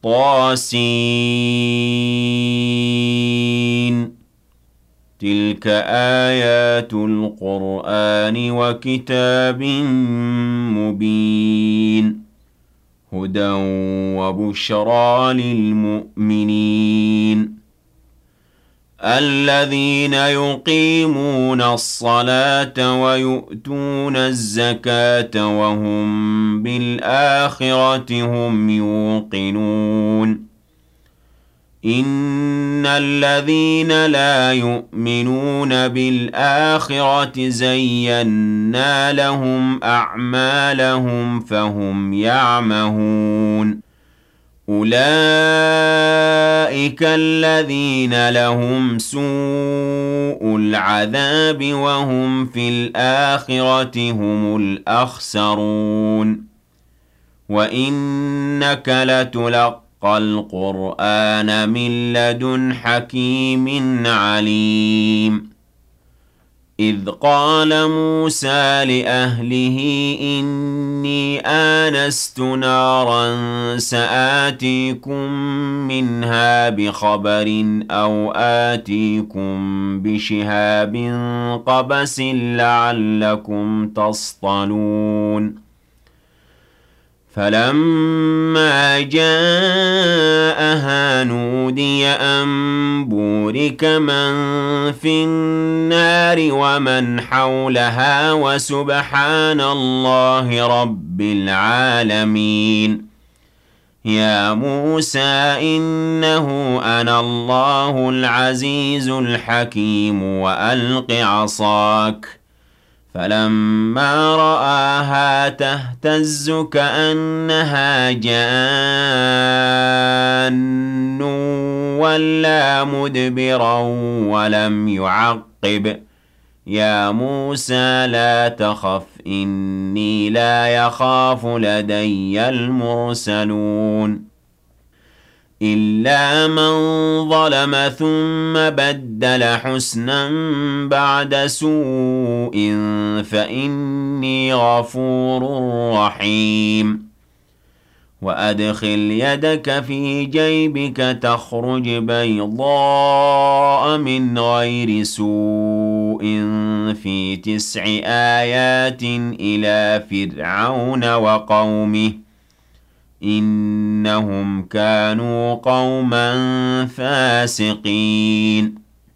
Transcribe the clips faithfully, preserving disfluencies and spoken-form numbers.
طاسين تلك آيات القرآن وكتاب مبين هدى وبشرى للمؤمنين الذين يقيمون الصلاة ويؤتون الزكاة وهم بالآخرة هم يوقنون إن الذين لا يؤمنون بالآخرة زينا لهم أعمالهم فهم يعمهون أولئك الذين لهم سوء العذاب وهم في الآخرة هم الأخسرون وإنك لتلقى القرآن من لدن حكيم عليم إذ قال موسى لأهله إني آنست نارا سآتيكم منها بخبر أو آتيكم بشهاب قبس لعلكم تصطلون فلما جاءها نودي أن بورك من في النار ومن حولها وسبحان الله رب العالمين يا موسى إنه أنا الله العزيز الحكيم وألق عصاك فلما رآها تهتز كأنها جان ولا مدبرا ولم يعقب يا موسى لا تخف إني لا يخاف لدي المرسلون إلا من ظلم ثم بدل حسنا بعد سوء فإني غفور رحيم وأدخل يدك في جيبك تخرج بيضاء من غير سوء في تسع آيات إلى فرعون وقومه إنهم كانوا قوما فاسقين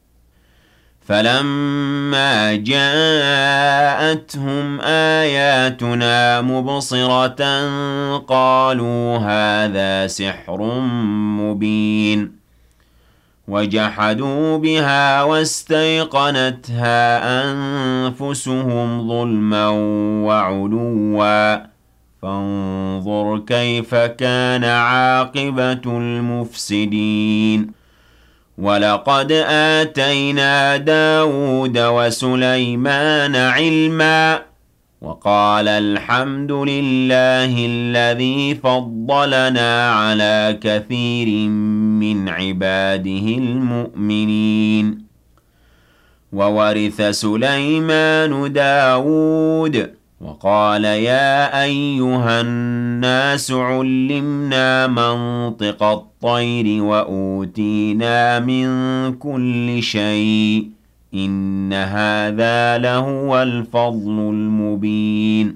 فلما جاءتهم آياتنا مبصرة قالوا هذا سحر مبين وجحدوا بها واستيقنتها أنفسهم ظلما وعلوا فانظر كيف كان عاقبة المفسدين ولقد آتينا داود وسليمان علما وقال الحمد لله الذي فضلنا على كثير من عباده المؤمنين وورث سليمان داود وقال يا أيها الناس علمنا منطق الطير وأوتينا من كل شيء إن هذا لهو الفضل المبين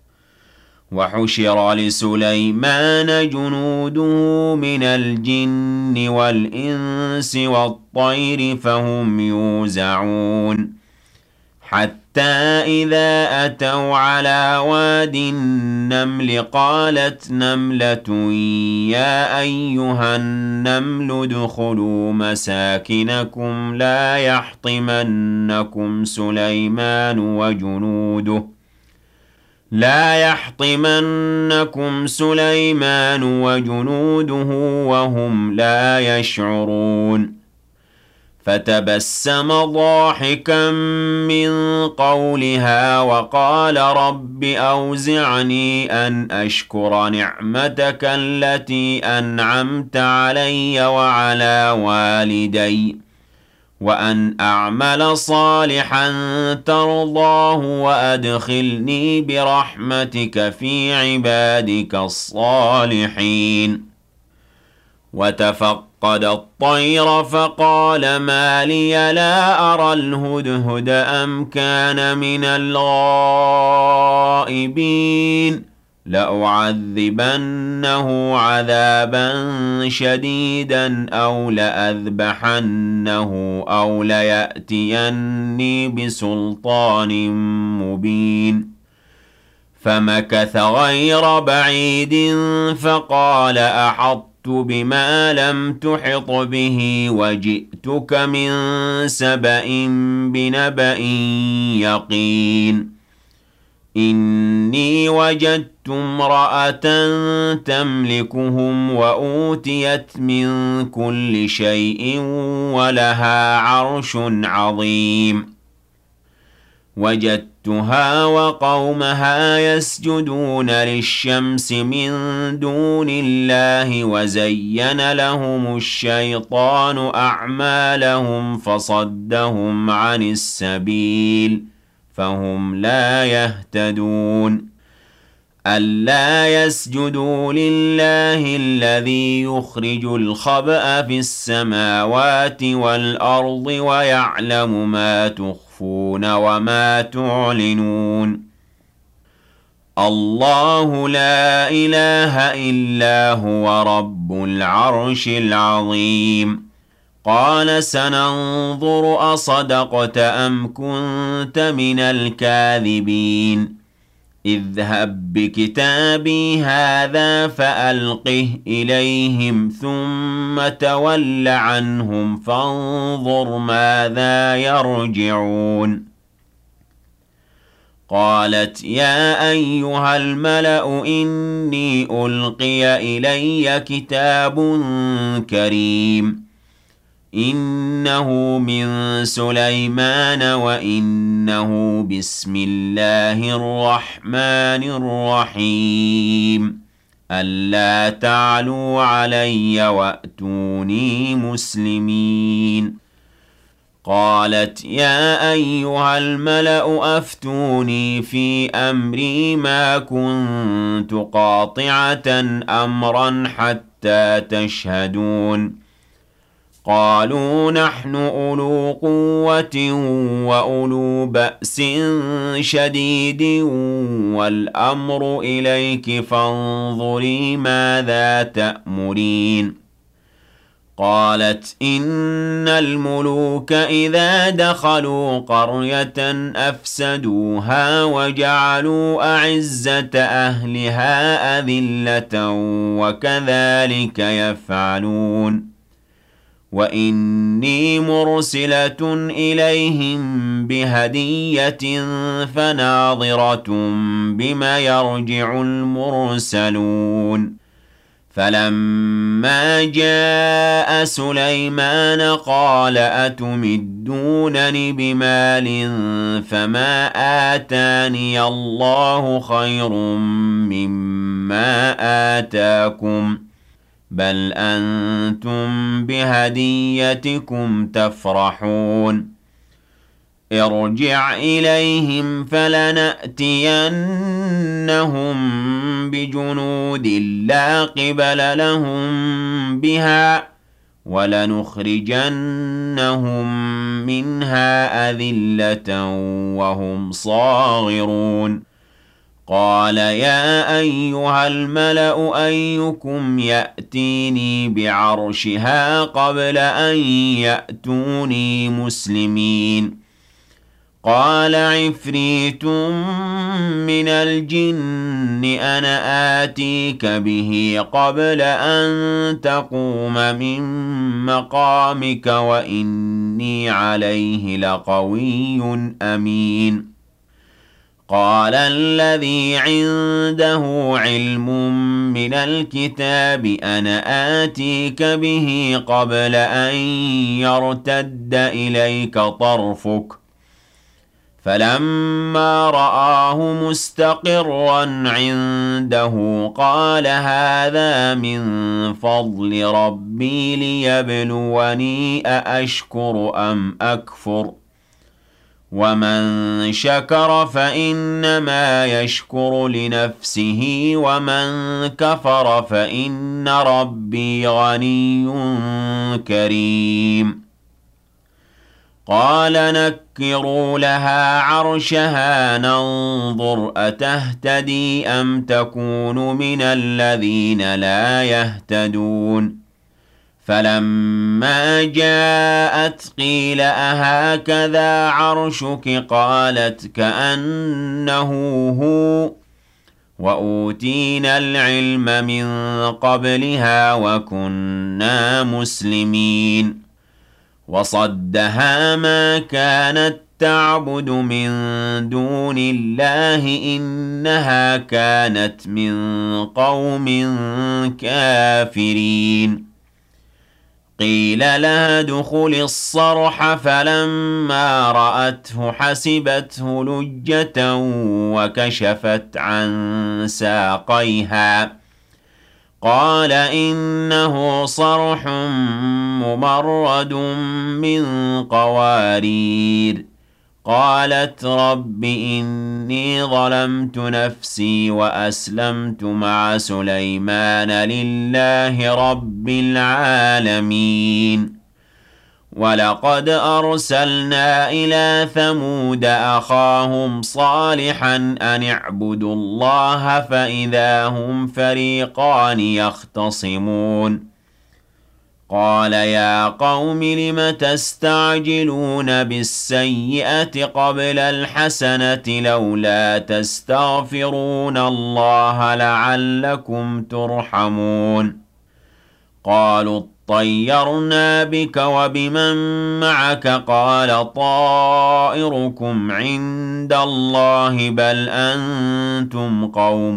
وحشر لسليمان جنوده من الجن والإنس والطير فهم يوزعون حتى إذا أتوا على واد النمل قالت نملة يا أيها النمل ادخلوا مساكنكم لا يحطمنكم سليمان وجنوده لا يحطمنكم سليمان وجنوده وهم لا يشعرون فتبسم ضاحكا من قولها وقال رب أوزعني أن أشكر نعمتك التي أنعمت علي وعلى والدي وأن أعمل صالحا ترضاه وأدخلني برحمتك في عبادك الصالحين وتفقد الطير فقال ما لي لا أرى الهدهد أم كان من الغائبين لأعذبنه عذابا شديدا أو لأذبحنه أو ليأتيني بسلطان مبين فمكث غير بعيد فقال أحطت بما لم تحط به وجئتك من سبأ بنبأ يقين إني وجدت امرأة تملكهم وأوتيت من كل شيء ولها عرش عظيم وجدتها وقومها يسجدون للشمس من دون الله وزين لهم الشيطان أعمالهم فصدهم عن السبيل فهم لا يهتدون ألا يسجدوا لله الذي يخرج الخبأ في السماوات والأرض ويعلم ما تخفون وما تعلنون الله لا إله إلا هو رب العرش العظيم قال سننظر أصدقت أم كنت من الكاذبين اذهب بكتابي هذا فألقه إليهم ثم تول عنهم فانظر ماذا يرجعون قالت يا أيها الملأ إني ألقي إلي كتاب كريم إنه من سليمان وإنه بسم الله الرحمن الرحيم ألا تعلوا علي وأتوني مسلمين قالت يا أيها الملأ أفتوني في أمري ما كنت قاطعة أمرا حتى تشهدون قالوا نحن أولو قوة وأولو بأس شديد والأمر إليك فانظري ماذا تأمرين قالت إن الملوك إذا دخلوا قرية أفسدوها وجعلوا أعزة أهلها أذلة وكذلك يفعلون وإني مرسلة إليهم بهدية فناظرة بما يرجع المرسلون فلما جاء سليمان قال أتمدونني بمال فما آتاني الله خير مما آتاكم بل أنتم بهديتكم تفرحون ارجع إليهم فلنأتينهم بجنود لا قبل لهم بها ولنخرجنهم منها أذلة وهم صاغرون قال يا أيها الملأ أيكم يأتيني بعرشها قبل أن يأتوني مسلمين قال عفريت من الجن أنا آتيك به قبل أن تقوم من مقامك وإني عليه لقوي أمين قال الذي عنده علم من الكتاب أنا آتيك به قبل أن يرتد إليك طرفك فلما رآه مستقرا عنده قال هذا من فضل ربي ليبلوني أأشكر أم أكفر ومن شكر فإنما يشكر لنفسه ومن كفر فإن ربي غني كريم قال نكروا لها عرشها ننظر أتهتدي أم تكون من الذين لا يهتدون فلما جاءت قيل أهكذا عرشك قالت كأنه هو وأوتينا العلم من قبلها وكنا مسلمين وصدها ما كانت تعبد من دون الله إنها كانت من قوم كافرين قيل لها ادخل الصرح فلما رأته حسبته لجة وكشفت عن ساقيها قال إنه صرح ممرد من قوارير قالت رب إني ظلمت نفسي وأسلمت مع سليمان لله رب العالمين ولقد أرسلنا إلى ثمود أخاهم صالحا أن اعبدوا الله فإذا هم فريقان يختصمون قال يا قوم لم تستعجلون بالسيئة قبل الحسنة لولا تستغفرون الله لعلكم ترحمون قالوا طيرنا بك وبمن معك قال طائركم عند الله بل أنتم قوم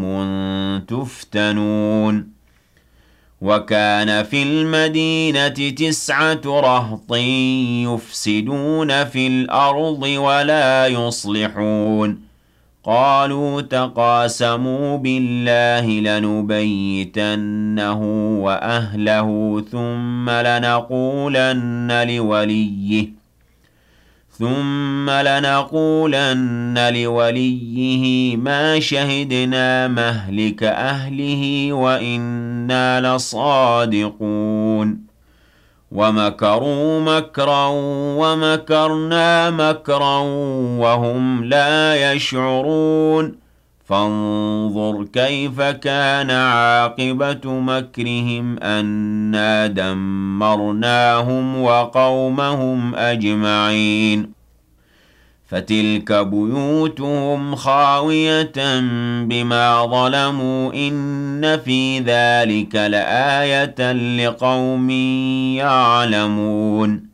تفتنون وكان في المدينة تسعة رهط يفسدون في الأرض ولا يصلحون قالوا تقاسموا بالله لنبيتنه وأهله ثم لنقولن لوليه ثم لنقولن لوليه ما شهدنا مهلك أهله وإنا لصادقون ومكروا مكرا ومكرنا مكرا وهم لا يشعرون فانظر كيف كان عاقبة مكرهم أنا دمرناهم وقومهم أجمعين فتلك بيوتهم خاوية بما ظلموا إن في ذلك لآية لقوم يعلمون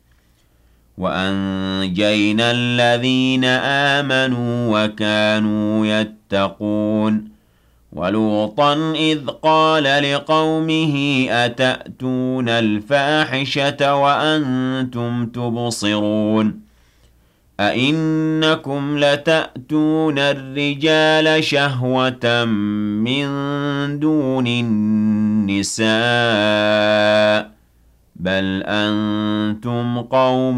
وأنجينا الذين آمنوا وكانوا يتقون ولوطا إذ قال لقومه أتأتون الفاحشة وأنتم تبصرون أئنكم لتأتون الرجال شهوة من دون النساء بل أنتم قوم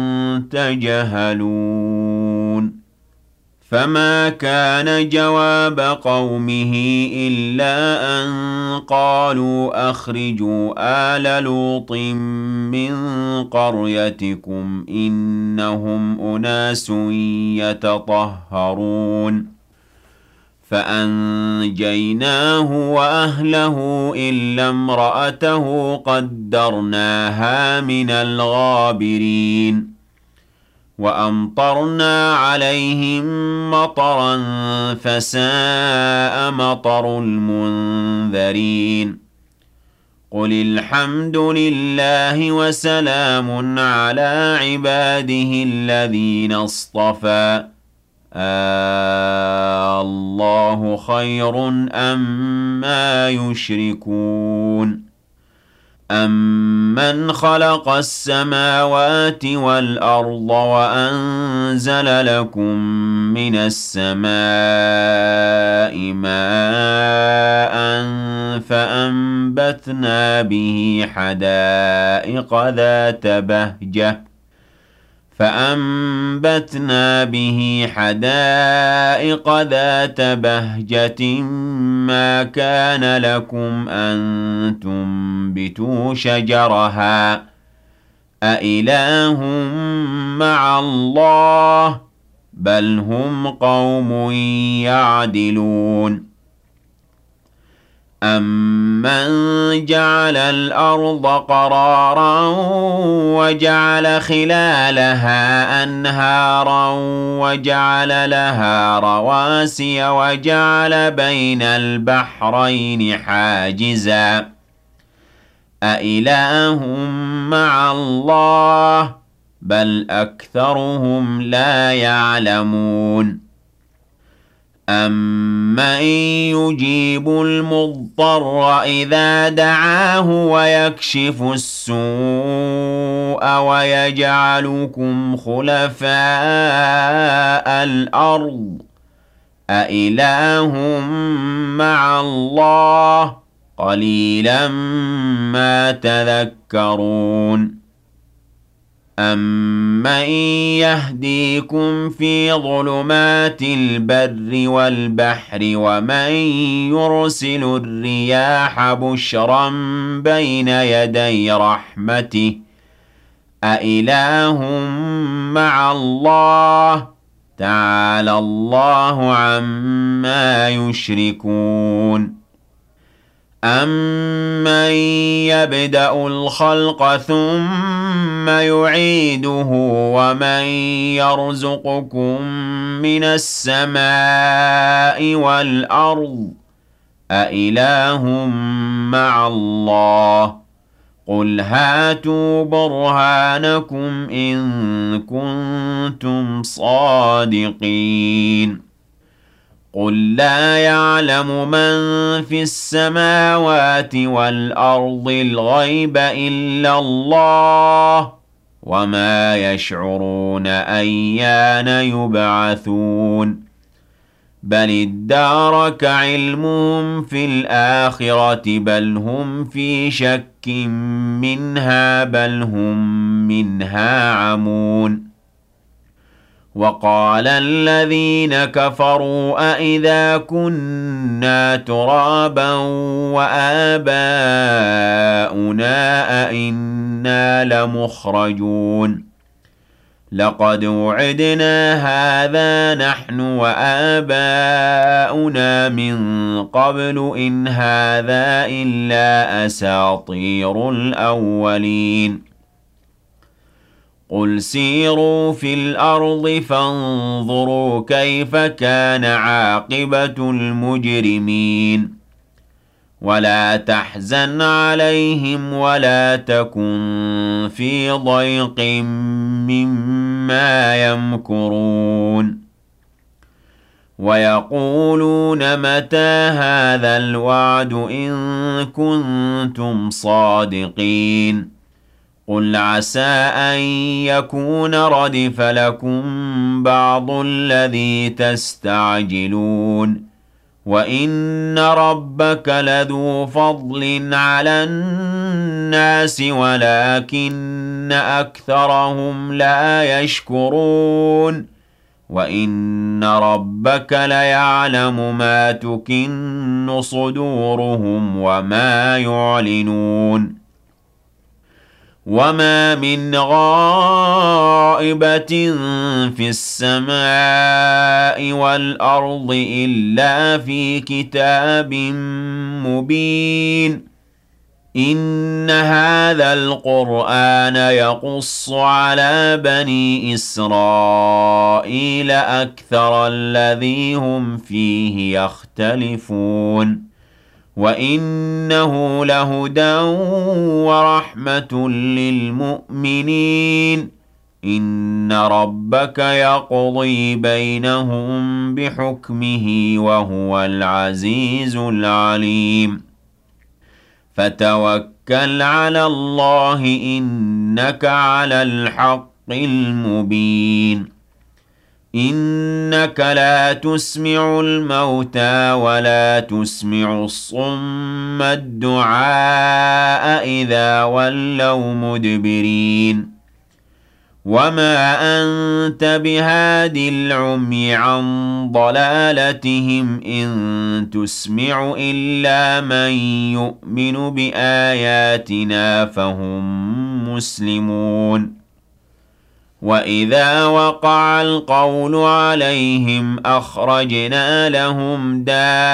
تجهلون فما كان جواب قومه إلا أن قالوا أخرجوا آل لوط من قريتكم إنهم أناس يتطهرون فأنجيناه وأهله إلا امرأته قدرناها من الغابرين وأمطرنا عليهم مطرا فساء مطر المنذرين قل الحمد لله وسلام على عباده الذين اصطفى الله خير أما يشركون أمن خلق السماوات والأرض وأنزل لكم من السماء ماء فأنبتنا به حدائق ذات بهجة فأنبتنا به حدائق ذات بهجة ما كان لكم أن تنبتوا شجرها أإله مع الله بل هم قوم يعدلون أَمَّنْ جَعَلَ الْأَرْضَ قَرَارًا وَجَعَلَ خِلَالَهَا أَنْهَارًا وَجَعَلَ لَهَا رَوَاسِيَ وَجَعَلَ بَيْنَ الْبَحْرَيْنِ حَاجِزًا أَإِلَٰهٌ مَّعَ اللَّهِ بَلْ أَكْثَرُهُمْ لَا يَعْلَمُونَ أَمَّن يُجِيبُ الْمُضْطَرَّ إِذَا دَعَاهُ وَيَكْشِفُ السُّوءَ وَيَجْعَلُكُمْ خُلَفَاءَ الْأَرْضِ أَإِلَٰهٌ مَّعَ اللَّهِ قَلِيلًا مَّا تَذَكَّرُونَ أَمَّن يَهْدِيكُمْ فِي ظُلُمَاتِ الْبَرِّ وَالْبَحْرِ وَمَن يُرْسِلُ الرِّيَاحَ بُشْرًا بَيْنَ يَدَيْ رَحْمَتِهِ أَإِلَٰهٌ مَّعَ اللَّهِ تَعَالَى اللَّهُ عَمَّا يُشْرِكُونَ أَمَّن يَبْدَأُ الْخَلْقَ ثُمَّ يُعِيدُهُ وَمَن يَرْزُقُكُم مِّنَ السَّمَاءِ وَالْأَرْضِ أَإِلَٰهٌ مَّعَ اللَّهِ قُلْ هَاتُوا بُرْهَانَكُمْ إِن كُنتُمْ صَادِقِينَ قُل لَّا يَعْلَمُ مَن فِي السَّمَاوَاتِ وَالْأَرْضِ الْغَيْبَ إِلَّا اللَّهُ وَمَا يَشْعُرُونَ أَيَّانَ يُبْعَثُونَ بَلِ ادَّارَكَ عِلْمُهُمْ فِي الْآخِرَةِ بَلْ هُمْ فِي شَكٍّ مِّنْهَا بَلْ هُم مِّنْهَا عَمُونَ وَقَالَ الَّذِينَ كَفَرُوا أَإِذَا كُنَّا تُرَابًا وَآبَاؤُنَا أَإِنَّا لَمُخْرَجُونَ لَقَدْ وُعِدْنَا هَٰذَا نَحْنُ وَآبَاؤُنَا مِن قَبْلُ إِنْ هَٰذَا إِلَّا أَسَاطِيرُ الْأَوَّلِينَ قُلْ سِيرُوا فِي الْأَرْضِ فَانظُرُوا كَيْفَ كَانَ عَاقِبَةُ الْمُجْرِمِينَ وَلَا تَحْزَنْ عَلَيْهِمْ وَلَا تَكُن فِي ضَيْقٍ مِّمَّا يَمْكُرُونَ وَيَقُولُونَ مَتَىٰ هَٰذَا الْوَعْدُ إِن كُنتُمْ صَادِقِينَ قُلْ عَسَىٰ أَن يَكُونَ رَدِفَ لَكُم بَعْضُ الَّذِي تَسْتَعْجِلُونَ وَإِنَّ رَبَّكَ لَذُو فَضْلٍ عَلَى النَّاسِ وَلَٰكِنَّ أَكْثَرَهُمْ لَا يَشْكُرُونَ وَإِنَّ رَبَّكَ لَيَعْلَمُ مَا تُكِنُّ صُدُورُهُمْ وَمَا يُعْلِنُونَ وَمَا مِنْ غَائِبَةٍ فِي السَّمَاءِ وَالْأَرْضِ إِلَّا فِي كِتَابٍ مُّبِينٍ إِنَّ هَٰذَا الْقُرْآنَ يَقُصُّ عَلَىٰ بَنِي إِسْرَائِيلَ أَكْثَرَ الَّذِي هُمْ فِيهِ يَخْتَلِفُونَ وَإِنَّهُ لَهُدًى وَرَحْمَةٌ لِّلْمُؤْمِنِينَ إِنَّ رَبَّكَ يَقْضِي بَيْنَهُم بِحُكْمِهِ وَهُوَ الْعَزِيزُ الْعَلِيمُ فَتَوَكَّلْ عَلَى اللَّهِ إِنَّكَ عَلَى الْحَقِّ الْمُبِينِ إِنَّكَ لَا تُسْمِعُ الْمَوْتَىٰ وَلَا تُسْمِعُ الصُّمَّ الدُّعَاءَ إِذَا وَلَّوْا مُدْبِرِينَ وما أنت بهاد العمي عن ضلالتهم إن تسمع إلا من يؤمن بآياتنا فهم مسلمون وإذا وقع القول عليهم أخرجنا لهم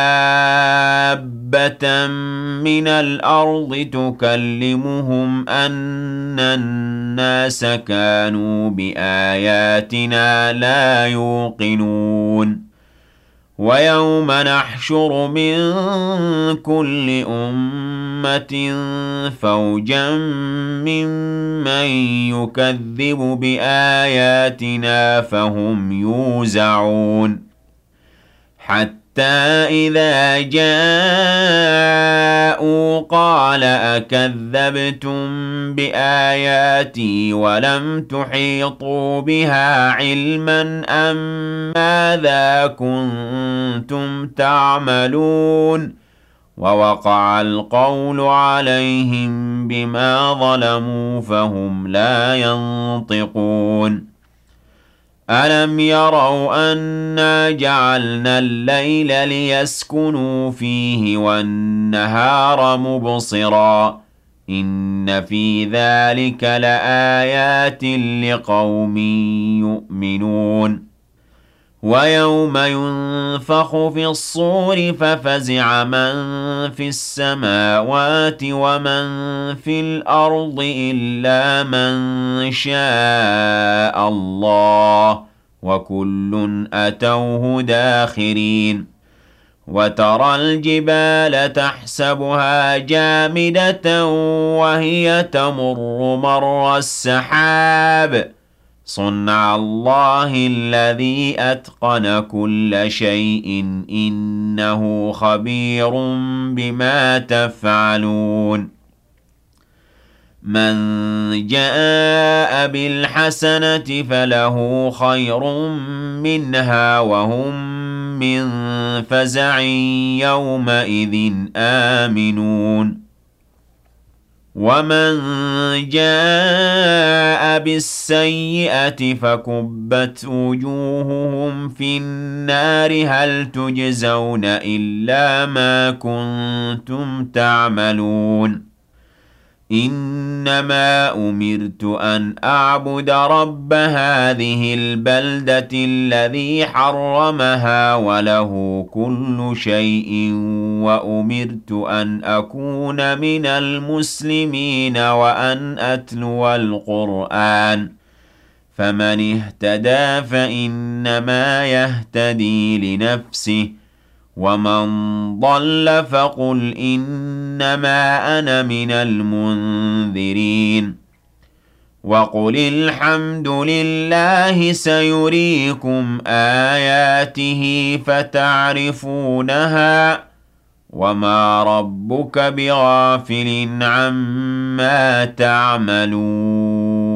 دابة من الأرض تكلمهم أن الناس كانوا بآياتنا لا يوقنون ويوم نحشر من كل أمة فوجا ممن يكذب بآياتنا فهم يوزعون حتى إذا جاءوا قال أكذبتم بآياتي ولم تحيطوا بها علما أم ماذا كنتم تعملون ووقع القول عليهم بما ظلموا فهم لا ينطقون ألم يروا أنا جعلنا الليل ليسكنوا فيه والنهار مبصرا إن في ذلك لآيات لقوم يؤمنون ويوم ينفخ في الصور ففزع من في السماوات ومن في الأرض إلا من شاء الله وكل أتوه داخرين وترى الجبال تحسبها جامدة وهي تمر مر السحاب صنع الله الذي أتقن كل شيء إنه خبير بما تفعلون من جاء بالحسنة فله خير منها وهم من فزع يومئذ آمنون ومن جاء بالسيئة فكبت وجوههم في النار هل تجزون إلا ما كنتم تعملون إنما أمرت أن أعبد رب هذه البلدة الذي حرمها وله كل شيء وأمرت أن أكون من المسلمين وأن أتلو القرآن فمن اهتدى فإنما يهتدي لنفسه ومن ضل فقل إنما أنا من المنذرين وقل الحمد لله سيريكم آياته فتعرفونها وما ربك بغافل عما تعملون